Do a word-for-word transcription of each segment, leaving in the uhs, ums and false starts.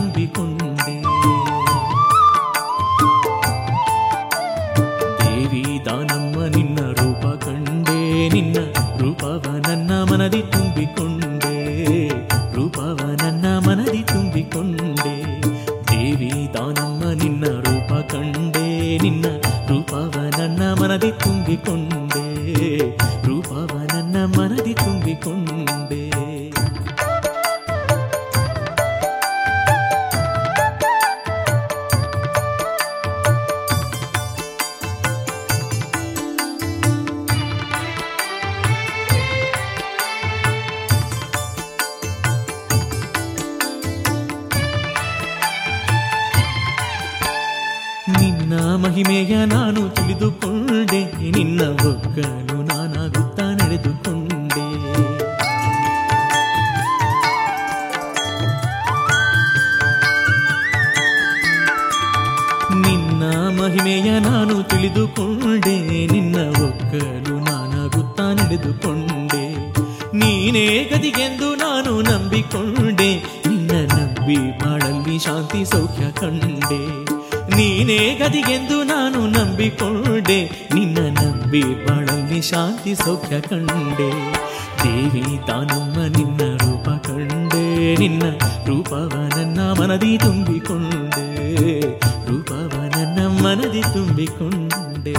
ತುಂಬಿಕೊಂಡೆ. ದೇವಿ ದಾನಮ್ಮ ನಿನ್ನ ರೂಪ ಕಂಡೆ, ನಿನ್ನ ರೂಪವ ನನ್ನ ಮನದಿ ತುಂಬಿಕೊಂಡೆ, ರೂಪವ ನನ್ನ ಮನದಿ ತುಂಬಿಕೊಂಡೆ. ದೇವಿ ದಾನಮ್ಮ ನಿನ್ನ ರೂಪ ಕಂಡೆ, ನಿನ್ನ ರೂಪವ ನನ್ನ ಮನದಿ ತುಂಬಿಕೊಂಡೆ, ರೂಪವ ನನ್ನ ಮನದಿ ತುಂಬಿಕೊಂಡೆ. ನಿನ್ನ ಮಹಿಮೆಯ ನಾನು ತಿಳಿದುಕೊಂಡೆ, ನಿನ್ನ ಒಕ್ಕಲು ನಾನಾಗುತ್ತಾ ನಡೆದುಕೊಂಡೆ. ನಿನ್ನ ಮಹಿಮೆಯ ನಾನು ತಿಳಿದುಕೊಂಡೆ, ನಿನ್ನ ಒಕ್ಕಲು ನಾನಾಗುತ್ತಾ ನಡೆದುಕೊಂಡೆ. ನೀನೇ ಗದಿಗೆಂದು ನಾನು ನಂಬಿಕೊಂಡೆ, ನಿನ್ನ ನಂಬಿ ಬಾಳಲ್ಲಿ ಶಾಂತಿ ಸೌಖ್ಯ ಕಂಡೆ. ನೀನೇ ಗದಿಗೆಂದು ನಾನು ನಂಬಿಕೊಂಡೆ, ನಿನ್ನ ನಂಬಿ ಬಾಳಲ್ಲಿ ಶಾಂತಿ ಸೌಖ್ಯ ಕಂಡೆ. ದೇವಿ ತಾನಮ್ಮ ನಿನ್ನ ರೂಪ ಕಂಡೆ, ನಿನ್ನ ರೂಪವ ನನ್ನ ಮನದಿ ತುಂಬಿಕೊಂಡೆ, ರೂಪವ ನನ್ನ ಮನದಿ ತುಂಬಿಕೊಂಡೆ.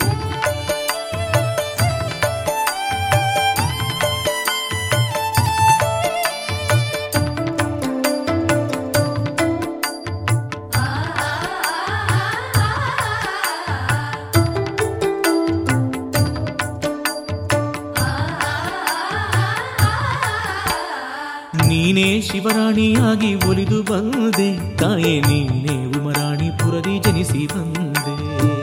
ನೀನೇ ಶಿವರಾಣಿಯಾಗಿ ಒಲಿದು ಬಂದೆ, ತಾಯೇ ನೀನೇ ಉಮರಾಣಿಪುರದಿ ಜನಿಸಿ ಬಂದೆ.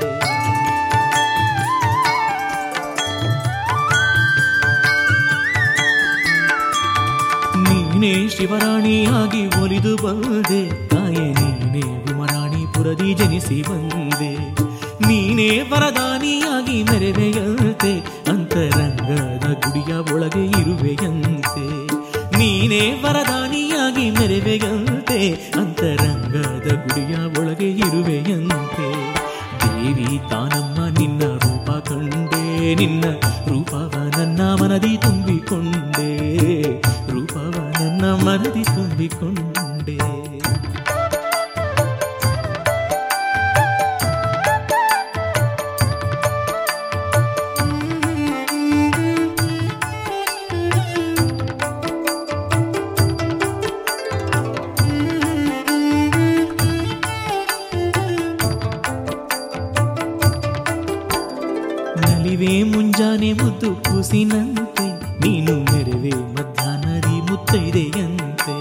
ನೀನೇ ಶಿವರಾಣಿಯಾಗಿ ಒಲಿದು ಬಂದೆ, ತಾಯೇ ನೀನೇ ಉಮರಾಣಿಪುರದಿ ಜನಿಸಿ ಬಂದೆ. ನೀನೇ ವರದಾನಿಯಾಗಿ ಮೆರೆವೆಯಂತೆ, ಅಂತರಂಗದ ಗುಡಿಯ ಒಳಗೆ ಇರುವೆಯಂತೆ. ನೀನೇ ವರದಾನಿಯಾಗಿ ಮೆರೆವೆಯಂತೆ, ಅಂತರಂಗದ ಗುಡಿಯ ಒಳಗೆ ಇರುವೆಯಂತೆ. ದೇವಿ ತಾನಮ್ಮ ನಿನ್ನ ರೂಪ ಕಂಡೆ, ನಿನ್ನ ರೂಪವ ನನ್ನ ಮನದಿ ತುಂಬಿಕೊಂಡೆ, ರೂಪವ ನನ್ನ ಮನದಿ ತುಂಬಿಕೊಂಡೆ. ನಲಿವೆ ಮುಂಜಾನೆ ಮುದ್ದು ಕೂಸಿನಂತೆ, ನೀನು ಮೆರವೆ ಮಧ್ಯಾಹ್ನದಿ ಮುತ್ತೈದೆಯಂತೆ.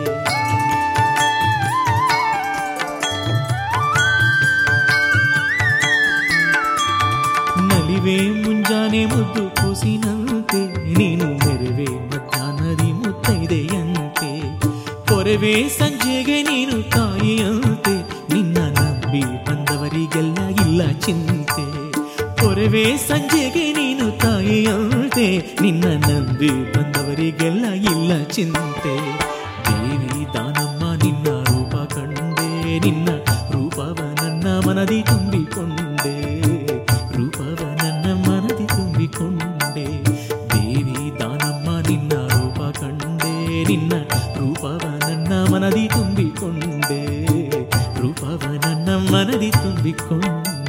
ನಲಿವೆ ಮುಂಜಾನೆ ಮುದ್ದು ಕೂಸಿನಂತೆ, ನೀನು ಮೆರವೆ ಮಧ್ಯಾಹ್ನದಿ ಮುತ್ತೈದೆಯಂತೆ. ಪೊರವೆ ಸಂಜೆಗೆ ನೀನು ತಾಯಿಯಂತೆ, ನಿನ್ನ ನಂಬಿ ಬಂದವರಿಗೆಲ್ಲ ಇಲ್ಲ ಚಿಂತೆ. ಪೊರವೆ ಸಂಜೆಗೆ ನೀನು ತಾಯಿಯಂತೆ, ನಿನ್ನ ನಂಬಿ ಬಂದವರಿಗೆಲ್ಲ ಇಲ್ಲ ಚಿಂತೆ. ದೇವಿ ದಾನಮ್ಮ ನಿನ್ನ ರೂಪ ಕಂಡೆ, ನಿನ್ನ ರೂಪವ ನನ್ನ ಮನದಿ ತುಂಬಿಕೊಂಡೆ, ರೂಪವ ನನ್ನ ಮನದಿ ತುಂಬಿಕೊಂಡೆ. ದೇವಿ ದಾನಮ್ಮ ನಿನ್ನ ರೂಪ ಕಂಡೆ, ನಿನ್ನ ರೂಪವ ನನ್ನ ಮನದಿ ತುಂಬಿಕೊಂಡೆ, ರೂಪವ ನನ್ನ ಮನದಿ ತುಂಬಿಕೊಂಡೆ.